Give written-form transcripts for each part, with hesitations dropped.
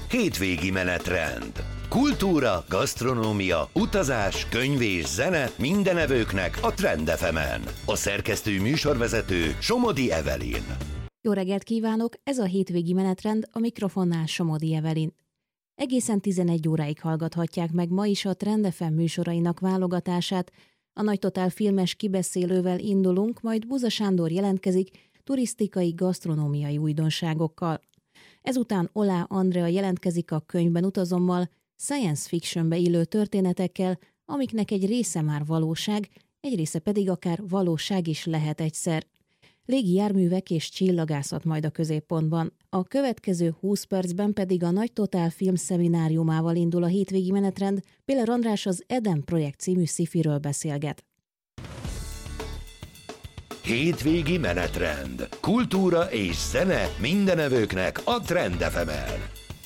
Hétvégi menetrend. Kultúra, gasztronómia, utazás, könyv és zene minden evőknek a Trend FM-en. A szerkesztő műsorvezető Somodi Evelyn. Jó reggelt kívánok, ez a hétvégi menetrend, a mikrofonnál Somodi Evelyn. Egészen 11 óráig hallgathatják meg ma is a Trend FM műsorainak válogatását. A Nagy Totál filmes kibeszélővel indulunk, majd Buza Sándor jelentkezik turisztikai, gasztronómiai újdonságokkal. Ezután Olá Andrea jelentkezik a Könyvben utazommal, science fictionbe illő történetekkel, amiknek egy része már valóság, egy része pedig akár valóság is lehet egyszer. Légi járművek és csillagászat majd a középpontban. A következő 20 percben pedig a Nagy Totál film szemináriumával indul a hétvégi menetrend. Péler András az Eden Projekt című sci-firől beszélget. Hétvégi menetrend. Kultúra és zene minden evőknek a Trend FM-en.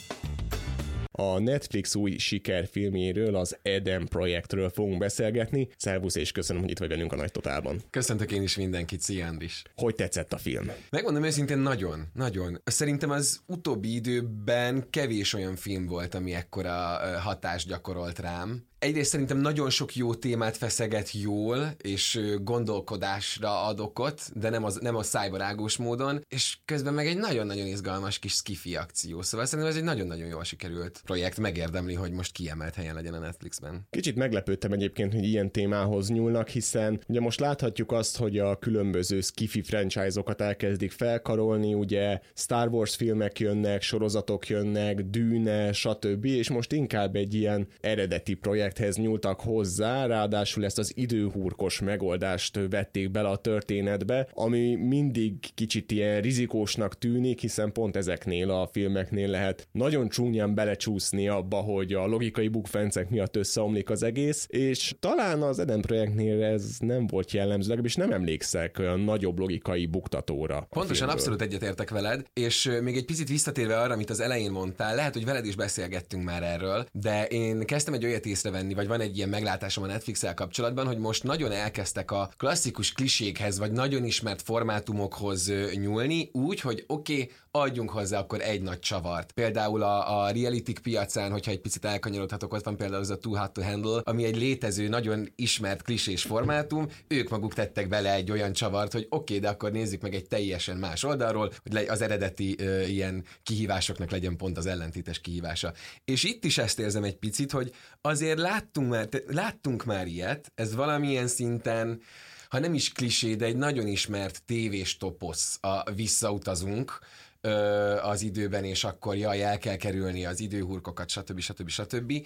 A Netflix új sikerfilmjéről, az Eden Projektről fogunk beszélgetni. Szervusz, és köszönöm, hogy itt vagy velünk a Nagy Totálban. Köszöntök én is mindenkit, szia Andris. Hogy tetszett a film? Megmondom őszintén, nagyon. Szerintem az utóbbi időben kevés olyan film volt, ami ekkora hatást gyakorolt rám. Egyrészt szerintem nagyon sok jó témát feszeget jól, és gondolkodásra ad okot, de nem a szájbarágós módon, és közben meg egy nagyon-nagyon izgalmas kis sci-fi akció. Szóval szerintem ez egy nagyon-nagyon jól sikerült projekt, megérdemli, hogy most kiemelt helyen legyen a Netflixben. Kicsit meglepődtem egyébként, hogy ilyen témához nyúlnak, hiszen ugye most láthatjuk azt, hogy a különböző sci-fi franchise-okat elkezdik felkarolni, ugye Star Wars filmek jönnek, sorozatok jönnek, Dűne, stb., és most inkább egy ilyen eredeti projekthez nyúltak hozzá, ráadásul ezt az időhurkos megoldást vették bele a történetbe, ami mindig kicsit ilyen rizikósnak tűnik, hiszen pont ezeknél a filmeknél lehet nagyon csúnyán belecsúszni abba, hogy a logikai bukfencek miatt összeomlik az egész, és talán az Eden projektnél ez nem volt jellemző, legalábbis nem emlékszek olyan nagyobb logikai buktatóra. Pontosan, abszolút egyetértek veled, és még egy picit visszatérve arra, amit az elején mondtál, lehet, hogy veled is beszélgettünk már erről, de én kezdtem egy olyat észrevenni, vagy van egy ilyen meglátásom a Netflix-el kapcsolatban, hogy most nagyon elkezdtek a klasszikus klisékhez, vagy nagyon ismert formátumokhoz nyúlni, úgy, hogy oké, adjunk hozzá akkor egy nagy csavart. Például a reality piacán, hogyha egy picit elkanyarodhatok, ott van például az a Too Hot to Handle, ami egy létező, nagyon ismert klisés formátum, ők maguk tettek bele egy olyan csavart, hogy oké, de akkor nézzük meg egy teljesen más oldalról, hogy az eredeti ilyen kihívásoknak legyen pont az ellentétes kihívása. És itt is ezt érzem egy picit, hogy azért láttunk már ilyet, ez valamilyen szinten, ha nem is klisé, de egy nagyon ismert tévés toposz, a Visszautazunk az időben, és akkor el kell kerülni az időhurkokat, stb.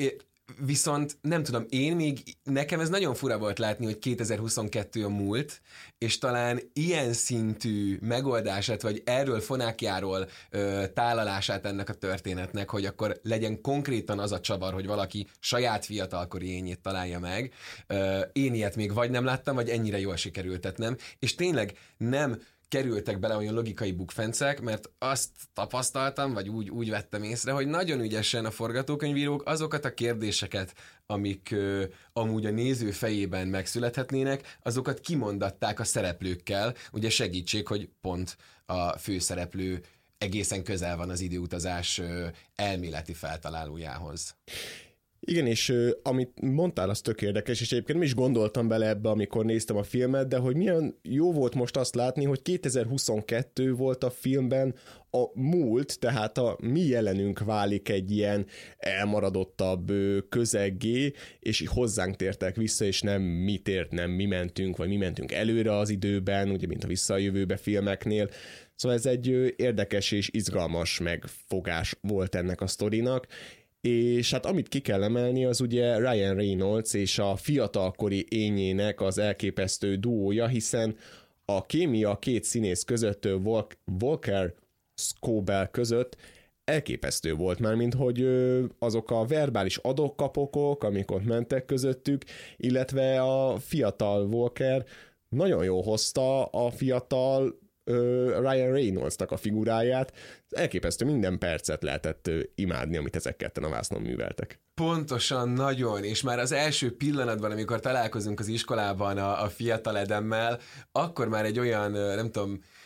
Viszont nem tudom, nekem ez nagyon fura volt látni, hogy 2022 a múlt, és talán ilyen szintű megoldását, vagy erről fonákjáról tálalását ennek a történetnek, hogy akkor legyen konkrétan az a csavar, hogy valaki saját fiatalkori ényét találja meg. Én ilyet még vagy nem láttam, vagy ennyire jól sikerült, nem. És tényleg nem kerültek bele olyan logikai bukfencek, mert azt tapasztaltam, vagy úgy vettem észre, hogy nagyon ügyesen a forgatókönyvírók azokat a kérdéseket, amik amúgy a néző fejében megszülethetnének, azokat kimondatták a szereplőkkel, ugye segítség, hogy pont a főszereplő egészen közel van az időutazás elméleti feltalálójához. Igen, és amit mondtál, az tök érdekes, és egyébként nem is gondoltam bele ebbe, amikor néztem a filmet, de hogy milyen jó volt most azt látni, hogy 2022 volt a filmben a múlt, tehát a mi jelenünk válik egy ilyen elmaradottabb közeggé, és hozzánk tértek vissza, és nem mi mentünk, vagy mi mentünk előre az időben, ugye, mint a Vissza a jövőbe filmeknél. Szóval ez egy érdekes és izgalmas megfogás volt ennek a sztorinak, és hát amit ki kell emelni, az ugye Ryan Reynolds és a fiatalkori ényének az elképesztő duója, hiszen a kémia a két színész között, Walker Scobell között elképesztő volt már, mint hogy azok a verbális adok-kapokok, amik ott mentek közöttük, illetve a fiatal Walker nagyon jól hozta a fiatal Ryan Reynoldsnak a figuráját. Elképesztő, minden percet lehetett imádni, amit ezek ketten a vásznon műveltek. Pontosan, nagyon, és már az első pillanatban, amikor találkozunk az iskolában a fiatal Edemmel, akkor már egy olyan, nem tudom,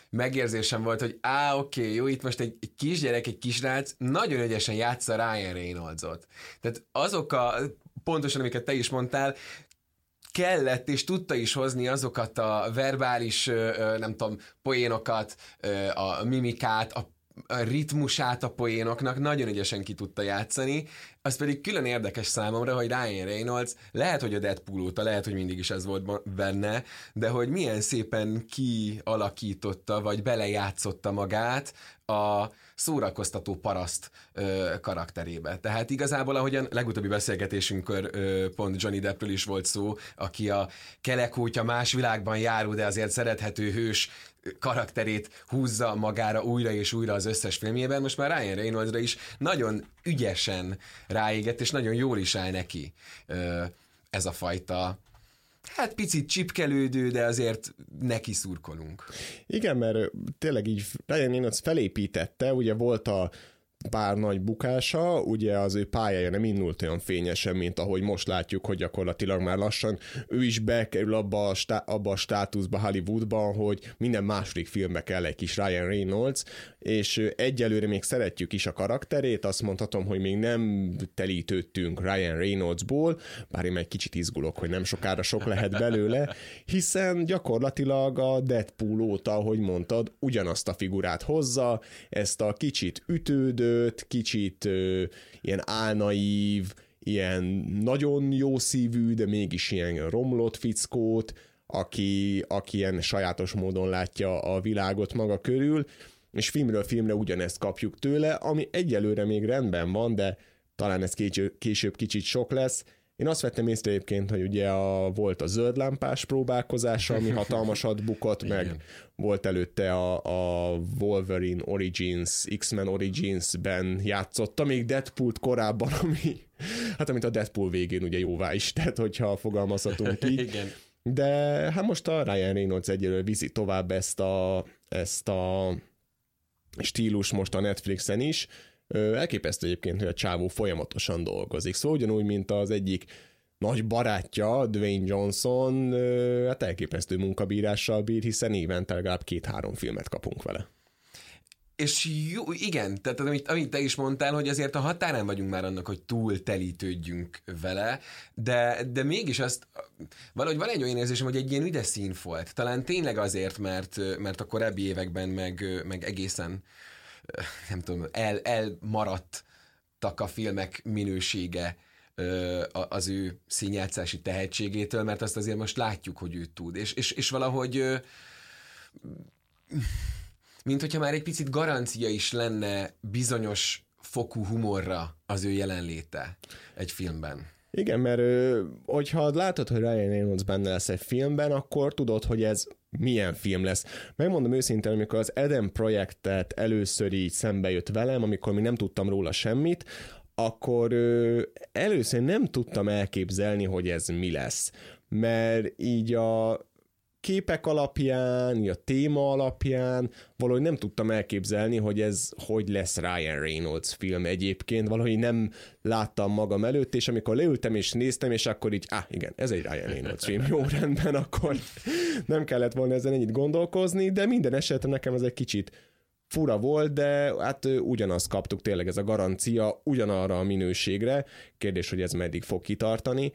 megérzésem volt, hogy oké, jó, itt most egy kisgyerek, egy kisrác nagyon ügyesen játsza Ryan Reynoldsot. Tehát pontosan, amiket te is mondtál, kellett és tudta is hozni azokat a verbális, nem tudom, poénokat, a mimikát, a ritmusát a poénoknak nagyon ügyesen ki tudta játszani. Az pedig külön érdekes számomra, hogy Ryan Reynolds lehet, hogy a Deadpool óta, lehet, hogy mindig is ez volt benne, de hogy milyen szépen kialakította, vagy belejátszotta magát a szórakoztató paraszt karakterébe. Tehát igazából, ahogyan legutóbbi beszélgetésünkkor pont Johnny Deppről is volt szó, aki a kelekútja más világban járó, de azért szerethető hős karakterét húzza magára újra és újra az összes filmjében, most már Ryan Reynoldsra is nagyon ügyesen ráégett, és nagyon jól is áll neki ez a fajta, hát picit csipkelődő, de azért neki szurkolunk. Igen, mert tényleg így Ryan Reynolds felépítette, ugye volt a pár nagy bukása, ugye az ő pályája nem indult olyan fényesen, mint ahogy most látjuk, hogy gyakorlatilag már lassan ő is bekerül abba a státuszba Hollywoodban, hogy minden második filmbe kell egy kis Ryan Reynolds, és egyelőre még szeretjük is a karakterét, azt mondhatom, hogy még nem telítődtünk Ryan Reynoldsból, bár én egy kicsit izgulok, hogy nem sokára sok lehet belőle, hiszen gyakorlatilag a Deadpool óta, ahogy mondtad, ugyanazt a figurát hozza, ezt a kicsit ütődő, kicsit ilyen álnaív, ilyen nagyon jó szívű, de mégis ilyen romlott fickót, aki ilyen sajátos módon látja a világot maga körül, és filmről filmre ugyanezt kapjuk tőle, ami egyelőre még rendben van, de talán ez később kicsit sok lesz. Én azt vettem észre egyébként, hogy ugye volt a zöld lámpás próbálkozása, ami hatalmasat bukott, meg volt előtte a Wolverine Origins, X-Men Origins-ben játszotta, még Deadpool-t korábban, amit a Deadpool végén ugye jóvá is tett, hogyha fogalmazhatunk így. Igen. De hát most a Ryan Reynolds egyelőre viszi tovább ezt a stílus most a Netflixen is. Elképesztő egyébként, hogy a csávó folyamatosan dolgozik. Szóval ugyanúgy, mint az egyik nagy barátja, Dwayne Johnson, hát elképesztő munkabírással bír, hiszen évente legalább 2-3 filmet kapunk vele. És jó, igen, tehát amit te is mondtál, hogy azért a határán vagyunk már annak, hogy túl telítődjünk vele, de mégis azt, valahogy van egy olyan érzésem, hogy egy ilyen üdes színfolt. Talán tényleg azért, mert a korábbi években meg egészen nem tudom, elmaradtak a filmek minősége az ő színjátszási tehetségétől, mert azt azért most látjuk, hogy ő tud. És valahogy mint hogyha már egy picit garancia is lenne bizonyos fokú humorra az ő jelenléte egy filmben. Igen, mert hogyha látod, hogy Ryan Reynolds benne lesz egy filmben, akkor tudod, hogy ez milyen film lesz. Megmondom őszintén, amikor az Eden projektet először így szembe jött velem, amikor még nem tudtam róla semmit, akkor először nem tudtam elképzelni, hogy ez mi lesz. Mert így a képek alapján, a téma alapján valahogy nem tudtam elképzelni, hogy ez hogy lesz Ryan Reynolds film egyébként, valahogy nem láttam magam előtt, és amikor leültem és néztem, és akkor így, igen, ez egy Ryan Reynolds film, jó rendben, akkor nem kellett volna ezen ennyit gondolkozni, de minden esetre nekem ez egy kicsit fura volt, de hát ugyanazt kaptuk, tényleg ez a garancia ugyanarra a minőségre, kérdés, hogy ez meddig fog kitartani.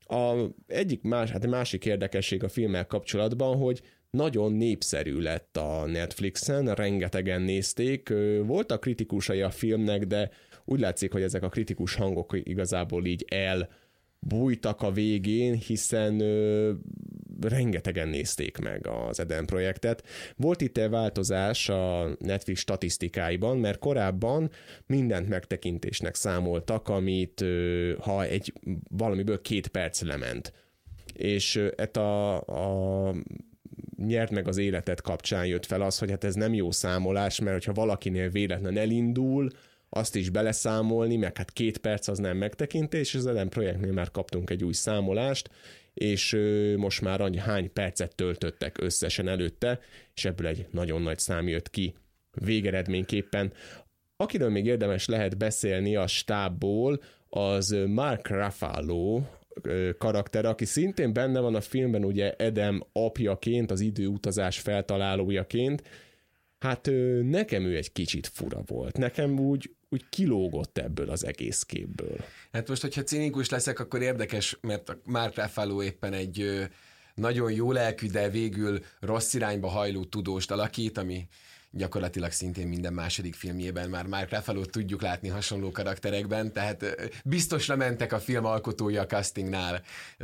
Másik érdekesség a filmmel kapcsolatban, hogy nagyon népszerű lett a Netflixen, rengetegen nézték, voltak kritikusai a filmnek, de úgy látszik, hogy ezek a kritikus hangok igazából így elbújtak a végén, hiszen rengetegen nézték meg az Eden projektet. Volt itt egy változás a Netflix statisztikáiban, mert korábban mindent megtekintésnek számoltak, amit ha valamiből 2 perc lement. És a nyert meg az életet kapcsán jött fel az, hogy hát ez nem jó számolás, mert hogyha valakinél véletlen elindul, azt is beleszámolni, meg hát 2 perc az nem megtekintés, és az Eden projektnél már kaptunk egy új számolást, és most már hány percet töltöttek összesen előtte, és ebből egy nagyon nagy szám jött ki végeredményképpen. Akiről még érdemes lehet beszélni a stábból, az Mark Ruffalo karakter, aki szintén benne van a filmben ugye Adam apjaként, az időutazás feltalálójaként. Hát nekem ő egy kicsit fura volt. Nekem úgy kilógott ebből az egész képből. Hát most, hogyha cinikus leszek, akkor érdekes, mert Mark Ruffalo éppen egy nagyon jó lelkű, de végül rossz irányba hajló tudóst alakít, ami gyakorlatilag szintén minden második filmjében már Mark Ruffalót tudjuk látni hasonló karakterekben, tehát biztosra mentek a film alkotója a castingnál,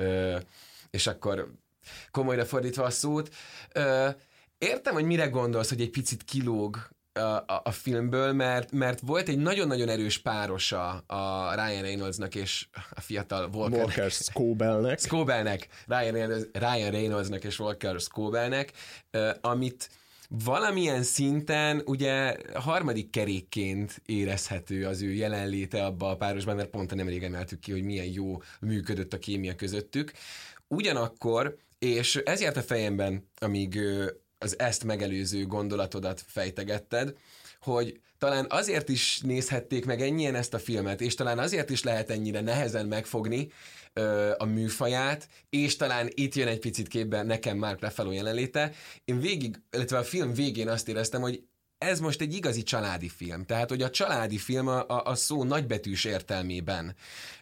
és akkor komolyra fordítva a szót. Értem, hogy mire gondolsz, hogy egy picit kilóg a filmből, mert volt egy nagyon-nagyon erős párosa a Ryan Reynoldsnak és a fiatal Walker Scobellnek, Ryan Reynoldsnak és Walker Scobellnek, amit valamilyen szinten ugye harmadik kerékként érezhető az ő jelenléte abba a párosban, mert pont nemrég emeltük ki, hogy milyen jó működött a kémia közöttük. Ugyanakkor, és ez járt a fejemben, amíg az ezt megelőző gondolatodat fejtegetted, hogy talán azért is nézhették meg ennyien ezt a filmet, és talán azért is lehet ennyire nehezen megfogni a műfaját, és talán itt jön egy picit képbe nekem Mark Ruffalo jelenléte. Én illetve a film végén azt éreztem, hogy ez most egy igazi családi film. Tehát, hogy a családi film a szó nagybetűs értelmében.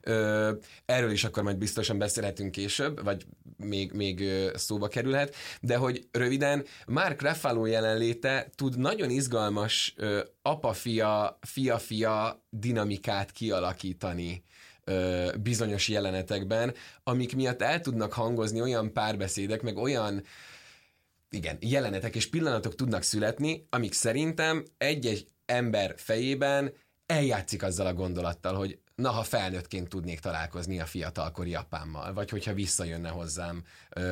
Erről is akkor majd biztosan beszélhetünk később, vagy még szóba kerülhet, de hogy röviden Mark Ruffalo jelenléte tud nagyon izgalmas apa-fia, fia-fia dinamikát kialakítani bizonyos jelenetekben, amik miatt el tudnak hangozni olyan párbeszédek, meg olyan jelenetek és pillanatok tudnak születni, amik szerintem egy-egy ember fejében eljátszik azzal a gondolattal, hogy na, ha felnőttként tudnék találkozni a fiatalkori apámmal, vagy hogyha visszajönne hozzám,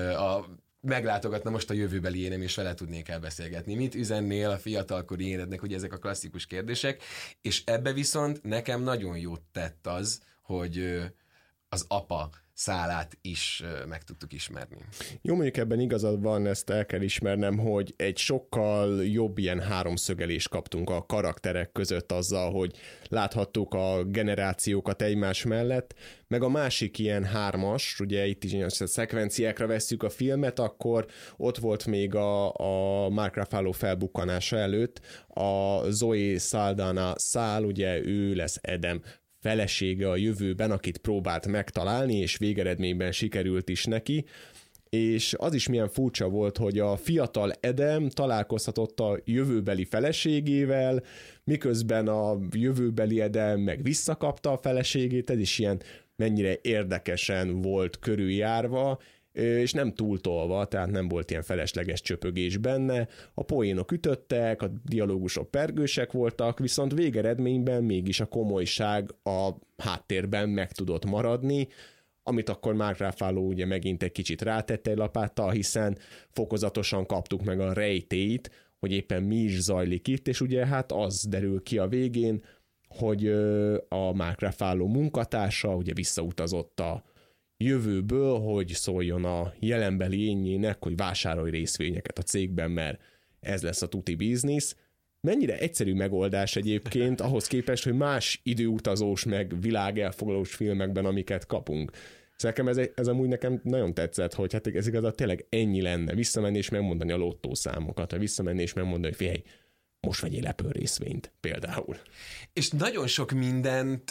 meglátogatna most a jövőbeli énem, és vele tudnék elbeszélgetni. Mit üzennél a fiatalkori énednek, ugye ezek a klasszikus kérdések, és ebbe viszont nekem nagyon jót tett az, hogy az apa szálát is meg tudtuk ismerni. Jó, mondjuk ebben igazad van, ezt el kell ismernem, hogy egy sokkal jobb ilyen háromszögelést kaptunk a karakterek között azzal, hogy láthattuk a generációkat egymás mellett, meg a másik ilyen hármas, ugye itt is a szekvenciákra vesszük a filmet, akkor ott volt még a Mark Ruffalo felbukkanása előtt a Zoe Saldana szál, ugye ő lesz Adam felesége a jövőben, akit próbált megtalálni, és végeredményben sikerült is neki, és az is milyen furcsa volt, hogy a fiatal Adam találkozhatott a jövőbeli feleségével, miközben a jövőbeli Adam meg visszakapta a feleségét, ez is ilyen mennyire érdekesen volt körüljárva, és nem túltolva, tehát nem volt ilyen felesleges csöpögés benne, a poénok ütöttek, a dialógusok pergősek voltak, viszont végeredményben mégis a komolyság a háttérben meg tudott maradni, amit akkor Mark Ruffalo ugye megint egy kicsit rátette egy lapáttal, hiszen fokozatosan kaptuk meg a rejtélyt, hogy éppen mi is zajlik itt, és ugye hát az derül ki a végén, hogy a Mark Ruffalo munkatársa ugye visszautazott a jövőből, hogy szóljon a jelenbeli énjének, hogy vásárolj részvényeket a cégben, mert ez lesz a tuti biznisz. Mennyire egyszerű megoldás egyébként ahhoz képest, hogy más időutazós meg világelfoglalós filmekben, amiket kapunk. Szóval ez amúgy nekem nagyon tetszett, hogy hát ez igazán tényleg ennyi lenne. Visszamenni és megmondani a lottószámokat, vagy visszamenni és megmondani, hogy figyelj, most vegyél Apple részvényt például. És nagyon sok mindent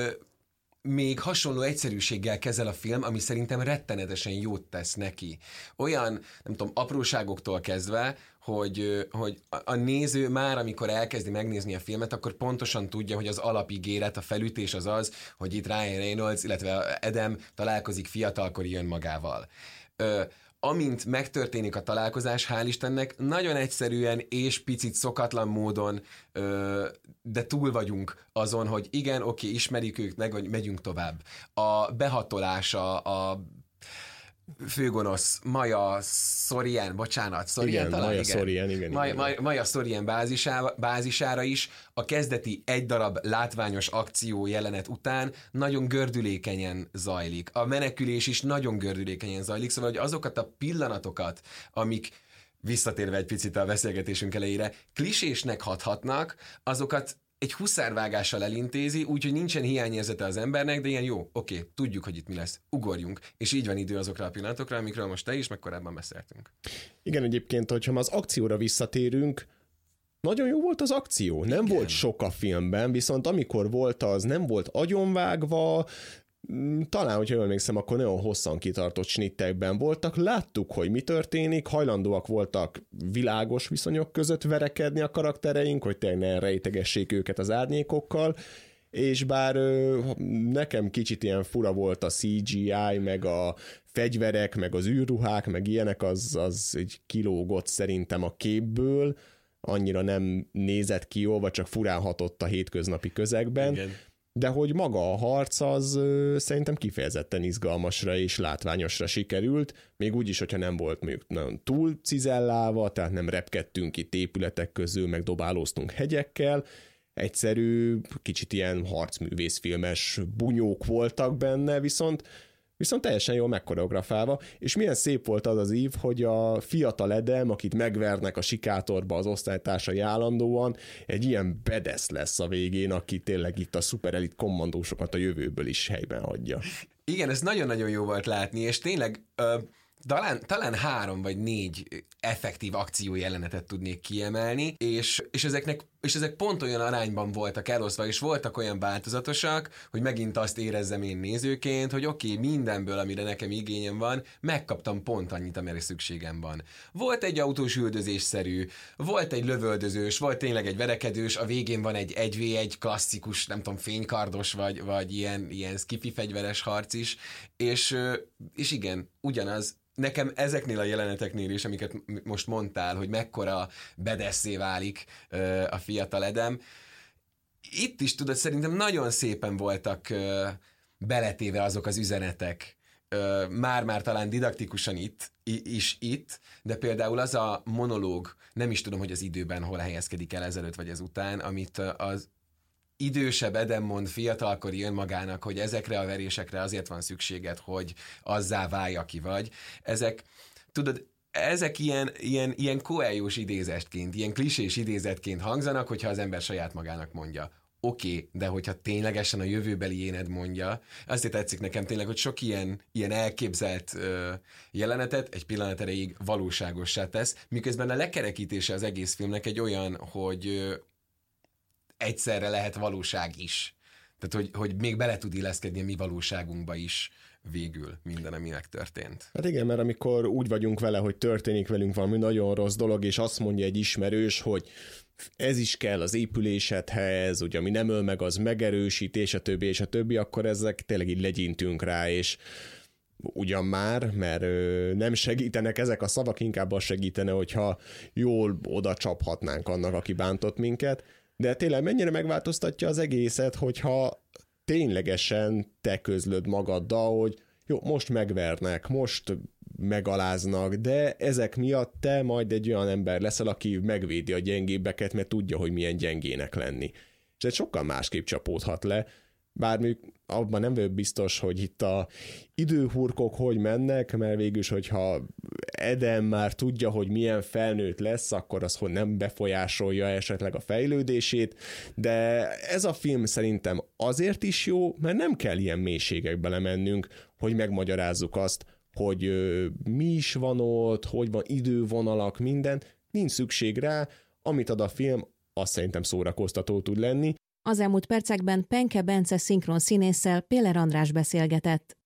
még hasonló egyszerűséggel kezel a film, ami szerintem rettenetesen jót tesz neki. Olyan, nem tudom, apróságoktól kezdve, hogy a néző már, amikor elkezdi megnézni a filmet, akkor pontosan tudja, hogy az alapigéret, a felütés az az, hogy itt Ryan Reynolds, illetve Adam találkozik fiatalkori önmagával. Amint megtörténik a találkozás, hál' Istennek, nagyon egyszerűen és picit szokatlan módon, de túl vagyunk azon, hogy igen, oké, ismerjük ők, megyünk tovább. A behatolása, a főgonosz Maja Sorian, bocsánat, Sorian talán? Maja Sorian, igen. Maja Sorian bázisára is a kezdeti egy darab látványos akció jelenet után nagyon gördülékenyen zajlik. A menekülés is nagyon gördülékenyen zajlik, szóval hogy azokat a pillanatokat, amik visszatérve egy picit a beszélgetésünk elejére, klisésnek hathatnak, azokat egy huszárvágással elintézi, úgyhogy nincsen hiányérzete az embernek, de ilyen jó, oké, tudjuk, hogy itt mi lesz, ugorjunk, és így van idő azokra a pillanatokra, amikről most te is, meg korábban beszéltünk. Igen, egyébként, hogyha az akcióra visszatérünk, nagyon jó volt az akció. Nem volt sok a filmben, viszont amikor volt, az nem volt agyonvágva, talán, hogyha jól emlékszem, akkor nagyon hosszan kitartott snittekben voltak, láttuk, hogy mi történik, hajlandóak voltak világos viszonyok között verekedni a karaktereink, hogy tényleg ne rejtegessék őket az árnyékokkal, és bár nekem kicsit ilyen fura volt a CGI, meg a fegyverek, meg az űrruhák, meg ilyenek, az egy kilógott szerintem a képből, annyira nem nézett ki jól, vagy csak furán hatott a hétköznapi közegben. Igen. De hogy maga a harc az szerintem kifejezetten izgalmasra és látványosra sikerült, még úgy is, hogyha nem volt mondjuk nagyon túl cizellálva, tehát nem repkedtünk itt épületek közül, meg dobálóztunk hegyekkel, egyszerű, kicsit ilyen harcművészfilmes bunyók voltak benne, viszont teljesen jól megkoreografálva, és milyen szép volt az ív, hogy a fiatal Adam, akit megvernek a sikátorba az osztálytársai állandóan, egy ilyen bedesz lesz a végén, aki tényleg itt a szuperelit kommandósokat a jövőből is helyben hagyja. Igen, ez nagyon-nagyon jó volt látni, és tényleg talán 3 vagy 4 effektív akciójelenetet tudnék kiemelni, és ezek pont olyan arányban voltak elosztva, és voltak olyan változatosak, hogy megint azt érezzem én nézőként, hogy oké, mindenből, amire nekem igényem van, megkaptam pont annyit, amire szükségem van. Volt egy autós üldözésszerű, volt egy lövöldözős, volt tényleg egy verekedős, a végén van egy 1v1 klasszikus, nem tudom, fénykardos, vagy ilyen skifi fegyveres harc is, és igen, ugyanaz. Nekem ezeknél a jeleneteknél is, amiket most mondtál, hogy mekkora bedesszé válik a fiatal Adam, itt is tudod, szerintem nagyon szépen voltak beletéve azok az üzenetek, már talán didaktikusan itt, de például az a monológ, nem is tudom, hogy az időben hol helyezkedik el ezelőtt vagy ezután, amit az idősebb Adam mond fiatalkori önmagának, hogy ezekre a verésekre azért van szükséged, hogy azzá válj, aki vagy. Ezek ilyen Coelho-s idézetként, ilyen klisés idézetként hangzanak, hogyha az ember saját magának mondja. Oké, de hogyha ténylegesen a jövőbeli éned mondja, azért tetszik nekem tényleg, hogy sok ilyen elképzelt jelenetet egy pillanat erejéig valóságossá tesz, miközben a lekerekítése az egész filmnek egy olyan, hogy egyszerre lehet valóság is. Tehát, hogy még bele tud illeszkedni a mi valóságunkba is végül minden, ami megtörtént. Hát igen, mert amikor úgy vagyunk vele, hogy történik velünk valami nagyon rossz dolog, és azt mondja egy ismerős, hogy ez is kell az épülésedhez, ugye ami nem öl meg, az megerősít, és a többi, akkor ezek tényleg így legyintünk rá, és ugyan már, mert nem segítenek ezek a szavak, inkább az segítene, hogyha jól oda csaphatnánk annak, aki bántott minket, de tényleg mennyire megváltoztatja az egészet, hogyha ténylegesen te közlöd magaddal, hogy jó, most megvernek, most megaláznak, de ezek miatt te majd egy olyan ember leszel, aki megvédi a gyengébbeket, mert tudja, hogy milyen gyengének lenni. És ez sokkal másképp csapódhat le, bár még abban nem vagyok biztos, hogy itt a időhurkok hogy mennek, mert végülis, hogyha Adam már tudja, hogy milyen felnőtt lesz, akkor az hogy nem befolyásolja esetleg a fejlődését, de ez a film szerintem azért is jó, mert nem kell ilyen mélységekbe lemennünk, hogy megmagyarázzuk azt, hogy mi is van ott, hogy van idővonalak, minden, nincs szükség rá, amit ad a film, azt szerintem szórakoztató tud lenni. Az elmúlt percekben Penke Bence szinkron színésszel Péler András beszélgetett.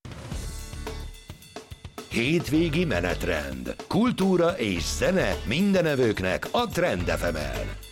Hétvégi menetrend. Kultúra és zene mindenevőknek a Trend FM-en.